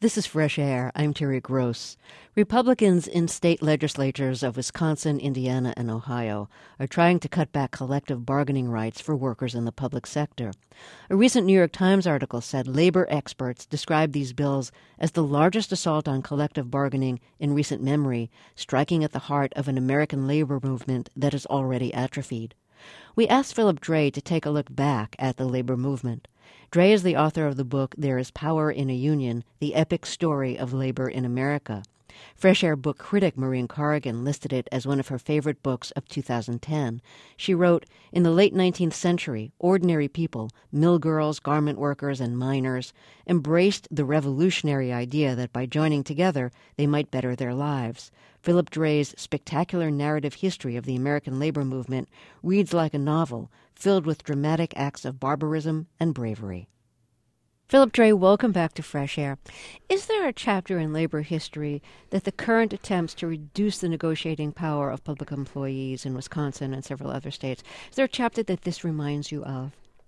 This is Fresh Air. I'm Terry Gross. Republicans in state legislatures of Wisconsin, Indiana, and Ohio are trying to cut back collective bargaining rights for workers in the public sector. A recent New York Times article said labor experts described these bills as the largest assault on collective bargaining in recent memory, striking at the heart of an American labor movement that is already atrophied. We asked Philip Dray to take a look back at the labor movement. Dray is the author of the book There is Power in a Union, The Epic Story of Labor in America. Fresh Air book critic Maureen Corrigan listed it as one of her favorite books of 2010. She wrote, "In the late 19th century, ordinary people, mill girls, garment workers, and miners, embraced the revolutionary idea that by joining together, they might better their lives. Philip Dray's spectacular narrative history of the American labor movement reads like a novel, filled with dramatic acts of barbarism and bravery." Philip Dray, welcome back to Fresh Air. Is there a chapter in labor history that the current attempts to reduce the negotiating power of public employees in Wisconsin and several other states, is there a chapter that this reminds you of?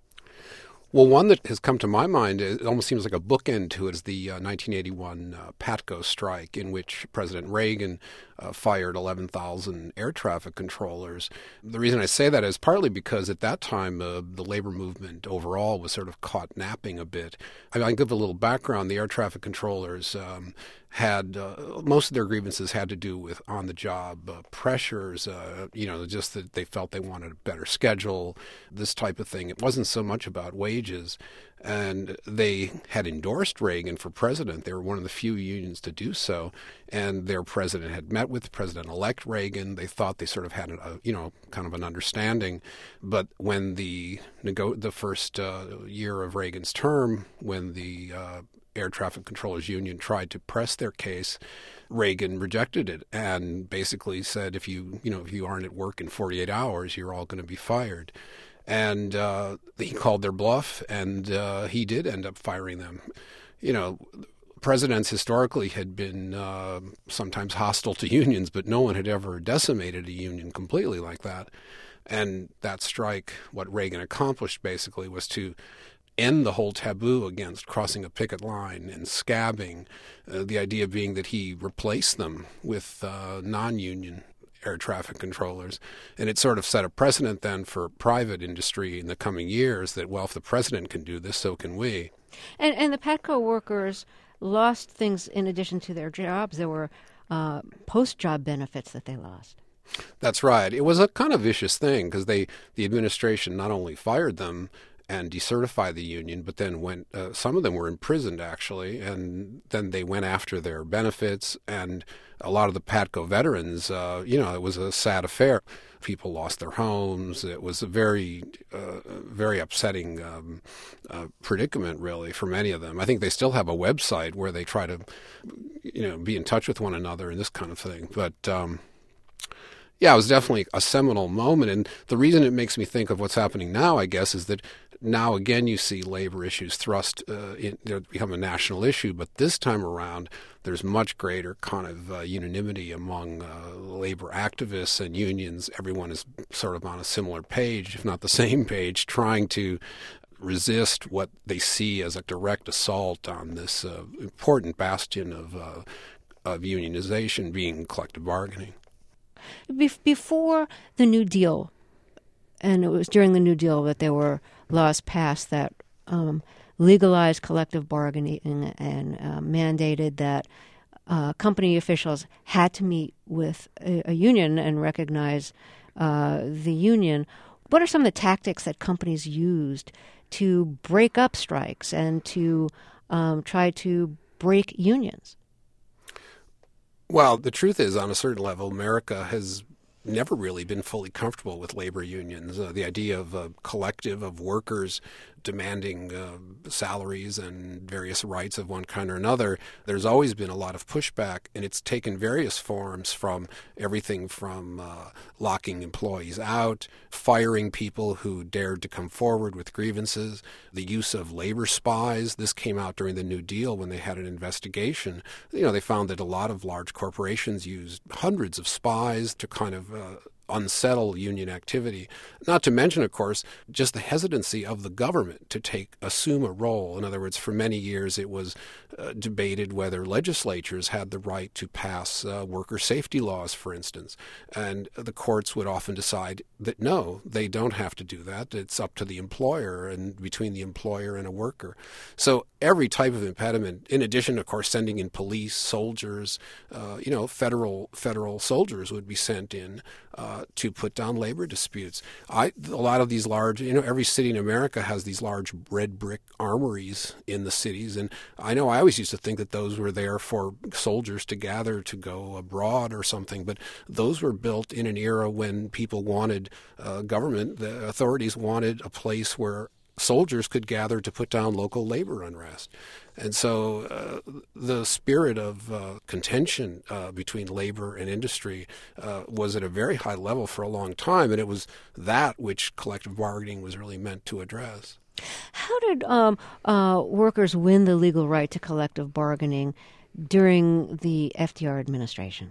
Well, one that has come to my mind, it almost seems like a bookend to it, is the 1981 PATCO strike, in which President Reagan fired 11,000 air traffic controllers. The reason I say that is partly because at that time the labor movement overall was sort of caught napping a bit. I can give a little background. The air traffic controllers had most of their grievances had to do with on-the-job pressures, just that they felt they wanted a better schedule, this type of thing. It wasn't so much about wages. And they had endorsed Reagan for president. They were one of the few unions to do so. And their president had met with President-elect Reagan. They thought they sort of had kind of an understanding. But when the first year of Reagan's term, when the Air Traffic Controllers Union tried to press their case, Reagan rejected it and basically said, if you aren't at work in 48 hours, you're all going to be fired. And he called their bluff, and he did end up firing them. Presidents historically had been sometimes hostile to unions, but no one had ever decimated a union completely like that. And that strike, what Reagan accomplished basically was to end the whole taboo against crossing a picket line and scabbing, the idea being that he replaced them with non-union air traffic controllers. And it sort of set a precedent then for private industry in the coming years that, well, if the president can do this, so can we. And the PATCO workers lost things in addition to their jobs. There were post-job benefits that they lost. That's right. It was a kind of vicious thing because the administration not only fired them and decertified the union, but then some of them were imprisoned, actually, and then they went after their benefits, and a lot of the PATCO veterans, it was a sad affair. People lost their homes. It was a very, very upsetting predicament, really, for many of them. I think they still have a website where they try to, be in touch with one another and this kind of thing. But it was definitely a seminal moment. And the reason it makes me think of what's happening now, I guess, is that now again you see labor issues thrust they become a national issue, but this time around there's much greater kind of unanimity among labor activists and unions. Everyone is sort of on a similar page, if not the same page, trying to resist what they see as a direct assault on this important bastion of unionization being collective bargaining. Before the New Deal, and it was during the New Deal that there were laws passed that legalized collective bargaining and mandated that company officials had to meet with a union and recognize the union. What are some of the tactics that companies used to break up strikes and to try to break unions? Well, the truth is, on a certain level, America has never really been fully comfortable with labor unions. The idea of a collective of workers demanding salaries and various rights of one kind or another, there's always been a lot of pushback, and it's taken various forms, from everything from locking employees out, firing people who dared to come forward with grievances, the use of labor spies. This came out during the New Deal when they had an investigation. They found that a lot of large corporations used hundreds of spies to kind of unsettle union activity. Not to mention, of course, just the hesitancy of the government to assume a role. In other words, for many years it was debated whether legislatures had the right to pass worker safety laws, for instance. And the courts would often decide that no, they don't have to do that. It's up to the employer and between the employer and a worker. So every type of impediment, in addition, of course, sending in police, soldiers, federal soldiers would be sent in to put down labor disputes. A lot of these large, every city in America has these large red brick armories in the cities, and I know I always used to think that those were there for soldiers to gather to go abroad or something, but those were built in an era when people wanted the authorities wanted a place where soldiers could gather to put down local labor unrest. And so the spirit of contention between labor and industry was at a very high level for a long time, and it was that which collective bargaining was really meant to address. How did workers win the legal right to collective bargaining during the FDR administration?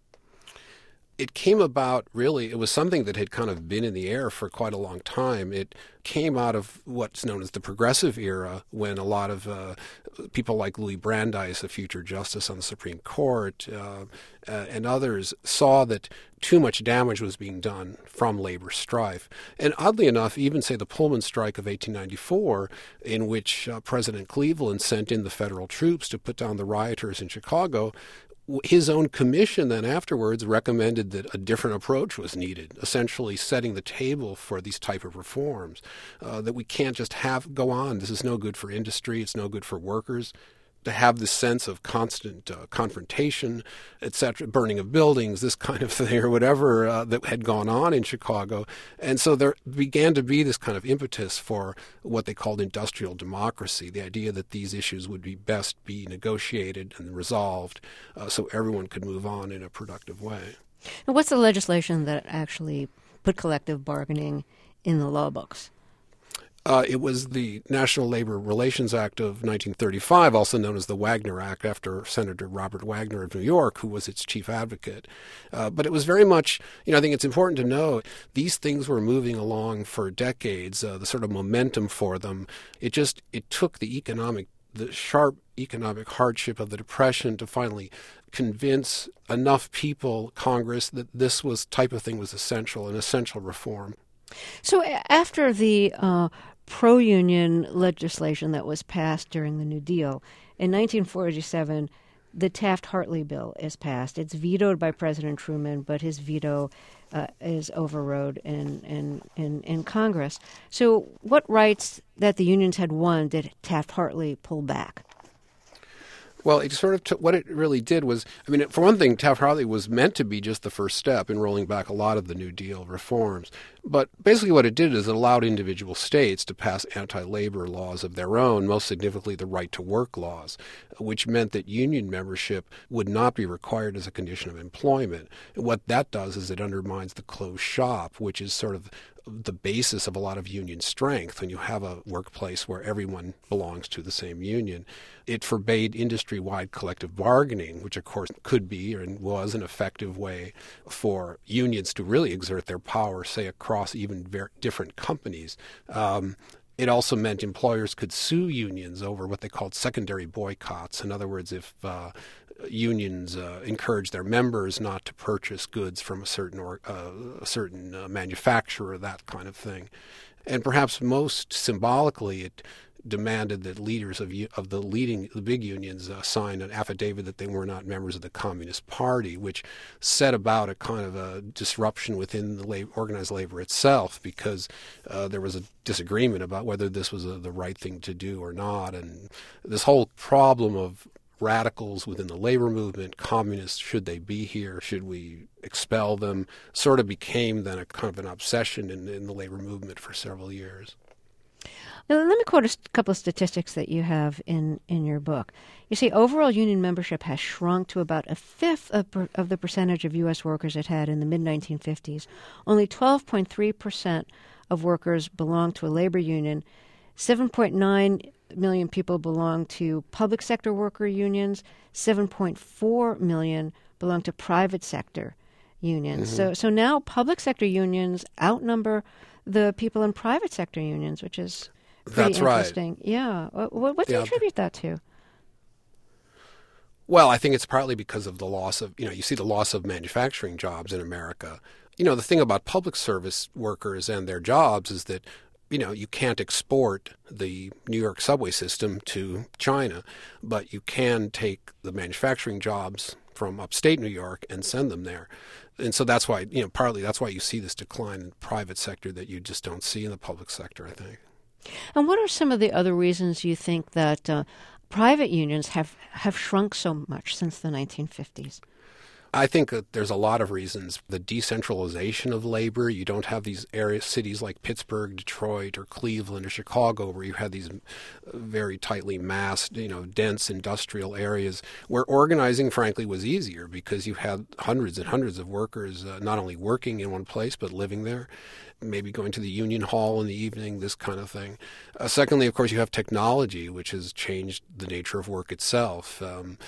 It came about, really, it was something that had kind of been in the air for quite a long time. It came out of what's known as the progressive era, when a lot of people like Louis Brandeis, a future justice on the Supreme Court, and others saw that too much damage was being done from labor strife. And oddly enough, even, say, the Pullman strike of 1894, in which President Cleveland sent in the federal troops to put down the rioters in Chicago, his own commission then afterwards recommended that a different approach was needed, essentially setting the table for these type of reforms, that we can't just go on. This is no good for industry. It's no good for workers. To have this sense of constant confrontation, etc., burning of buildings, this kind of thing, or whatever that had gone on in Chicago. And so there began to be this kind of impetus for what they called industrial democracy, the idea that these issues would best be negotiated and resolved so everyone could move on in a productive way. And what's the legislation that actually put collective bargaining in the law books? It was the National Labor Relations Act of 1935, also known as the Wagner Act, after Senator Robert Wagner of New York, who was its chief advocate. But it was very much, I think it's important to know, these things were moving along for decades, the sort of momentum for them. It took the sharp economic hardship of the Depression to finally convince enough people, Congress, that this type of thing was an essential reform. So after the pro-union legislation that was passed during the New Deal, in 1947, the Taft-Hartley bill is passed. It's vetoed by President Truman, but his veto is overrode in Congress. So what rights that the unions had won did Taft-Hartley pull back? Well, it sort of took, what it really did was, for one thing, Taft-Hartley was meant to be just the first step in rolling back a lot of the New Deal reforms. But basically what it did is it allowed individual states to pass anti-labor laws of their own, most significantly the right-to-work laws, which meant that union membership would not be required as a condition of employment. And what that does is it undermines the closed shop, which is sort of the basis of a lot of union strength when you have a workplace where everyone belongs to the same union. It forbade industry-wide collective bargaining, which of course could be and was an effective way for unions to really exert their power, say, across even different companies. It also meant employers could sue unions over what they called secondary boycotts. In other words, if unions encourage their members not to purchase goods from a certain manufacturer, that kind of thing. And perhaps most symbolically, it demanded that leaders of the big unions sign an affidavit that they were not members of the Communist Party, which set about a kind of a disruption within the organized labor itself, because there was a disagreement about whether this was the right thing to do or not. And this whole problem of radicals within the labor movement, communists, should they be here, should we expel them, sort of became then a kind of an obsession in the labor movement for several years. Now, let me quote a couple of statistics that you have in your book. You say overall union membership has shrunk to about a fifth of the percentage of U.S. workers it had in the mid-1950s. Only 12.3% of workers belong to a labor union. 7.9 million people belong to public sector worker unions. 7.4 million belong to private sector unions. Mm-hmm. So now public sector unions outnumber the people in private sector unions, which is pretty That's right. interesting. Yeah. What do you Yeah. attribute that to? Well, I think it's partly because of the loss of, you see the loss of manufacturing jobs in America. The thing about public service workers and their jobs is that, you can't export the New York subway system to China, but you can take the manufacturing jobs from upstate New York and send them there. And so that's why, partly that's why you see this decline in the private sector that you just don't see in the public sector, I think. And what are some of the other reasons you think that private unions have shrunk so much since the 1950s? I think that there's a lot of reasons. The decentralization of labor. You don't have these cities like Pittsburgh, Detroit, or Cleveland, or Chicago, where you had these very tightly massed, dense industrial areas where organizing, frankly, was easier because you had hundreds and hundreds of workers not only working in one place but living there, maybe going to the union hall in the evening, this kind of thing. Secondly, of course, you have technology, which has changed the nature of work itself.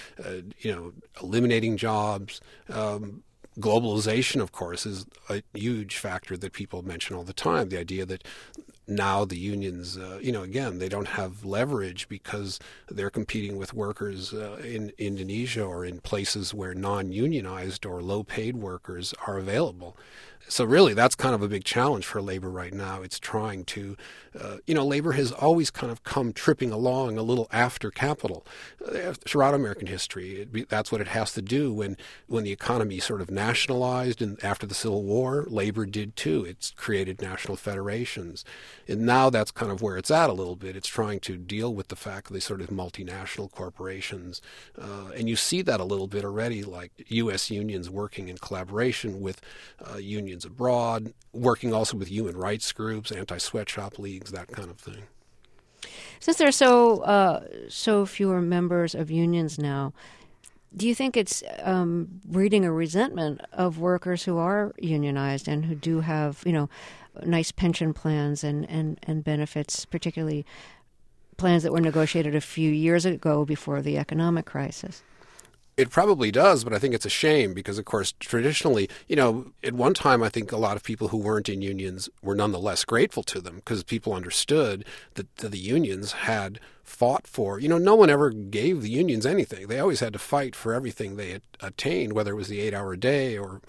Eliminating jobs. Globalization, of course, is a huge factor that people mention all the time. The idea that now the unions, again, they don't have leverage because they're competing with workers in Indonesia or in places where non-unionized or low-paid workers are available. So really, that's kind of a big challenge for labor right now. It's trying to, labor has always kind of come tripping along a little after capital. Throughout American history, that's what it has to do. When the economy sort of nationalized and after the Civil War, labor did too. It's created national federations. And now that's kind of where it's at a little bit. It's trying to deal with the fact of these sort of multinational corporations. And you see that a little bit already, like U.S. unions working in collaboration with unions abroad, working also with human rights groups, anti-sweatshop leagues, that kind of thing. Since there are so fewer members of unions now, do you think it's breeding a resentment of workers who are unionized and who do have, nice pension plans and benefits, particularly plans that were negotiated a few years ago before the economic crisis? It probably does, but I think it's a shame because, of course, traditionally, at one time, I think a lot of people who weren't in unions were nonetheless grateful to them because people understood that the unions had fought for. No one ever gave the unions anything. They always had to fight for everything they had attained, whether it was the 8-hour day or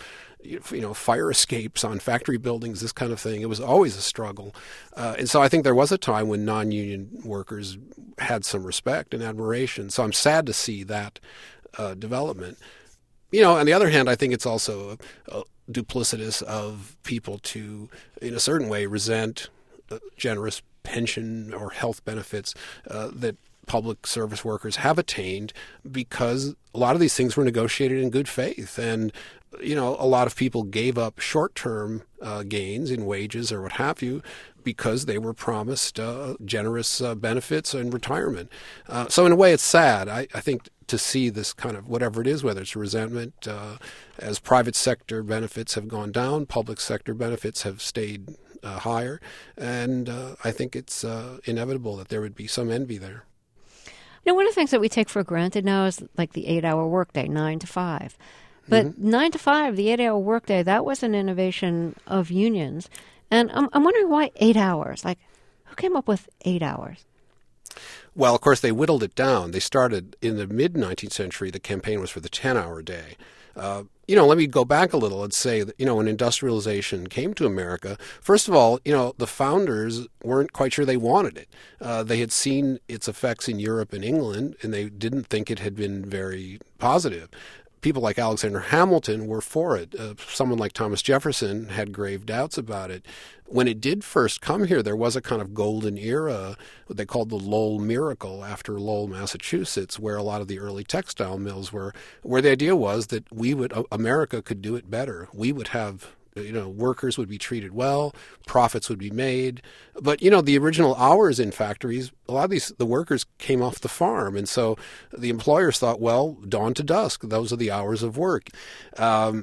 fire escapes on factory buildings, this kind of thing. It was always a struggle. And so I think there was a time when non-union workers had some respect and admiration. So I'm sad to see that development. On the other hand, I think it's also duplicitous of people to, in a certain way, resent generous pension or health benefits that public service workers have attained because a lot of these things were negotiated in good faith. And, a lot of people gave up short-term gains in wages or what have you because they were promised generous benefits and retirement. So in a way, it's sad. I think to see this kind of whatever it is, whether it's resentment, as private sector benefits have gone down, public sector benefits have stayed higher. And I think it's inevitable that there would be some envy there. One of the things that we take for granted now is like the 8-hour workday, 9 to 5. But 9 to 5, the 8-hour workday, that was an innovation of unions. And I'm wondering why 8 hours? Like, who came up with 8 hours? Well, of course, they whittled it down. They started in the mid-19th century. The campaign was for the 10-hour day. Let me go back a little and say that, when industrialization came to America, first of all, the founders weren't quite sure they wanted it. They had seen its effects in Europe and England, and they didn't think it had been very positive. People like Alexander Hamilton were for it. Someone like Thomas Jefferson had grave doubts about it. When it did first come here, there was a kind of golden era, what they called the Lowell Miracle after Lowell, Massachusetts, where a lot of the early textile mills were, where the idea was that America could do it better. We would have workers would be treated well, profits would be made. But, the original hours in factories, a lot of the workers came off the farm. And so the employers thought, well, dawn to dusk, those are the hours of work.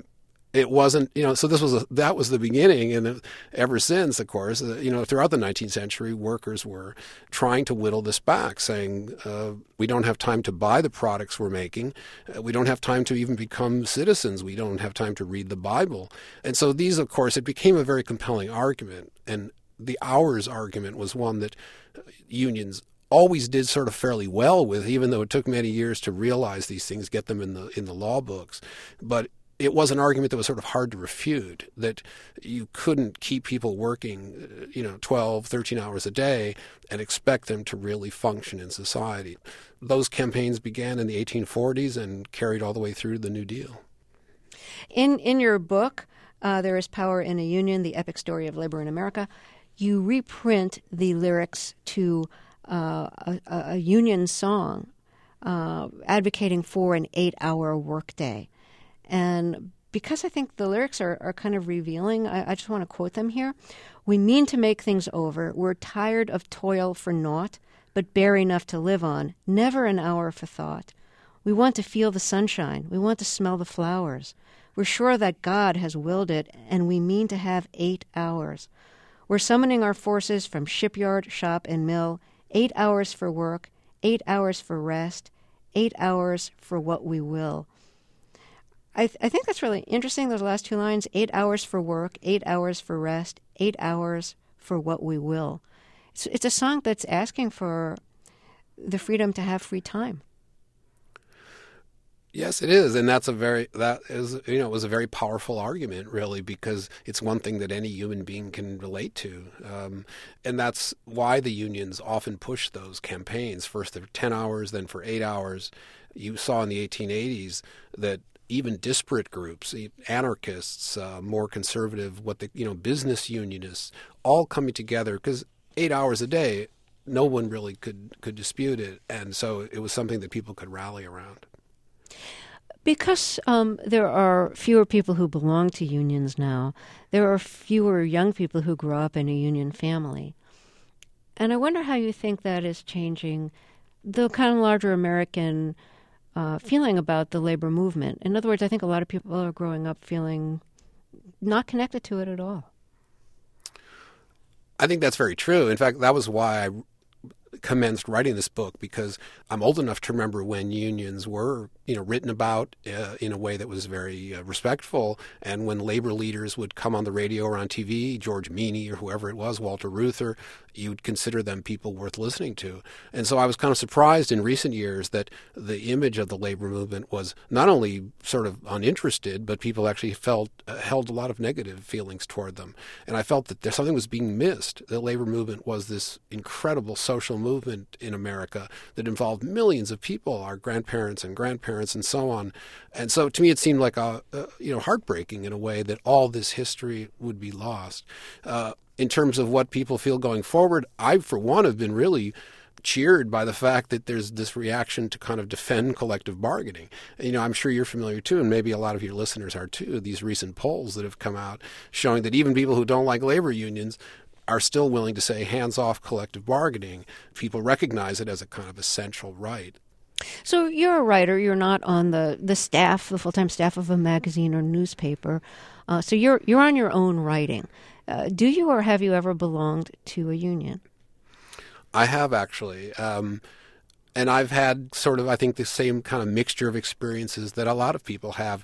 It wasn't, so that was the beginning. And ever since, of course, throughout the 19th century, workers were trying to whittle this back, saying, we don't have time to buy the products we're making. We don't have time to even become citizens. We don't have time to read the Bible. And so these, of course, it became a very compelling argument. And the hours argument was one that unions always did sort of fairly well with, even though it took many years to realize these things, get them in the law books. But it was an argument that was sort of hard to refute, that you couldn't keep people working, 12, 13 hours a day and expect them to really function in society. Those campaigns began in the 1840s and carried all the way through the New Deal. In your book, There is Power in a Union, The Epic Story of Labor in America, you reprint the lyrics to a union song advocating for an 8-hour workday. And because I think the lyrics are kind of revealing, I just want to quote them here. We mean to make things over. We're tired of toil for naught, but bare enough to live on, never an hour for thought. We want to feel the sunshine. We want to smell the flowers. We're sure that God has willed it, and we mean to have 8 hours. We're summoning our forces from shipyard, shop, and mill. 8 hours for work, 8 hours for rest, 8 hours for what we will. I think that's really interesting, those last two lines, 8 hours for work, 8 hours for rest, 8 hours for what we will. It's a song that's asking for the freedom to have free time. Yes, it is, and it was a very powerful argument, really, because it's one thing that any human being can relate to, and that's why the unions often push those campaigns. First for 10 hours, then for 8 hours. You saw in the 1880s that even disparate groups, anarchists, more conservative, business unionists, all coming together, because 8 hours a day, no one really could dispute it, and so it was something that people could rally around. Because there are fewer people who belong to unions now, there are fewer young people who grow up in a union family. And I wonder how you think that is changing the kind of larger American feeling about the labor movement. In other words, I think a lot of people are growing up feeling not connected to it at all. I think that's very true. In fact, that was why I commenced writing this book, because I'm old enough to remember when unions were, written about in a way that was very respectful, and when labor leaders would come on the radio or on TV, George Meany or whoever it was, Walter Reuther, you'd consider them people worth listening to. And so I was kind of surprised in recent years that the image of the labor movement was not only sort of uninterested, but people actually held a lot of negative feelings toward them. And I felt that something was being missed. The labor movement was this incredible social movement in America that involved millions of people, our grandparents and grandparents and so on. And so to me it seemed like heartbreaking in a way that all this history would be lost. In terms of what people feel going forward, I, for one, have been really cheered by the fact that there's this reaction to kind of defend collective bargaining. I'm sure you're familiar too, and maybe a lot of your listeners are too, these recent polls that have come out showing that even people who don't like labor unions are still willing to say hands off collective bargaining. People recognize it as a kind of essential right. So you're a writer. You're not on the staff, the full-time staff of a magazine or newspaper. So you're on your own writing. Do you or have you ever belonged to a union? I have, actually. And I've had sort of, I think, the same kind of mixture of experiences that a lot of people have.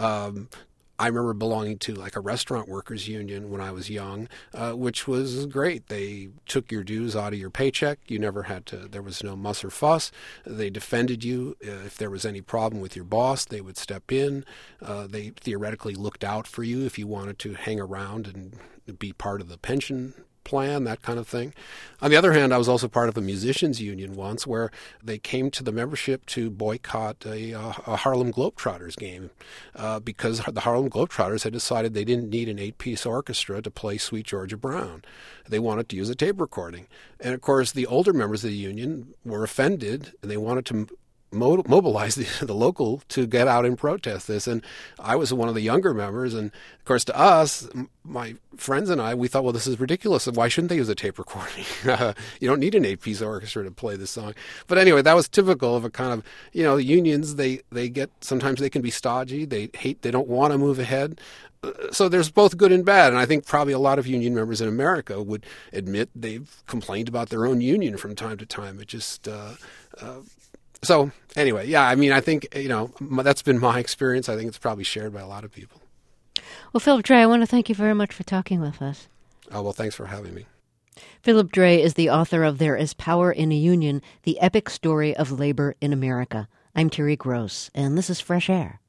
I remember belonging to like a restaurant workers union when I was young, which was great. They took your dues out of your paycheck. You never had to, there was no muss or fuss. They defended you. If there was any problem with your boss, they would step in. They theoretically looked out for you if you wanted to hang around and be part of the pension plan, that kind of thing. On the other hand, I was also part of a musicians union once where they came to the membership to boycott a Harlem Globetrotters game because the Harlem Globetrotters had decided they didn't need an 8-piece orchestra to play Sweet Georgia Brown. They wanted to use a tape recording. And of course, the older members of the union were offended, and they wanted to mobilize the local to get out and protest this. And I was one of the younger members. And of course, to us, my friends and I, we thought, well, this is ridiculous. Why shouldn't they use a tape recording? You don't need an 8-piece orchestra to play this song. But anyway, that was typical of a kind of, the unions, they get, sometimes they can be stodgy. They don't want to move ahead. So there's both good and bad. And I think probably a lot of union members in America would admit they've complained about their own union from time to time. It just, so anyway, yeah, I mean, I think, that's been my experience. I think it's probably shared by a lot of people. Well, Philip Dray, I want to thank you very much for talking with us. Oh, well, thanks for having me. Philip Dray is the author of There is Power in a Union, The Epic Story of Labor in America. I'm Terry Gross, and this is Fresh Air.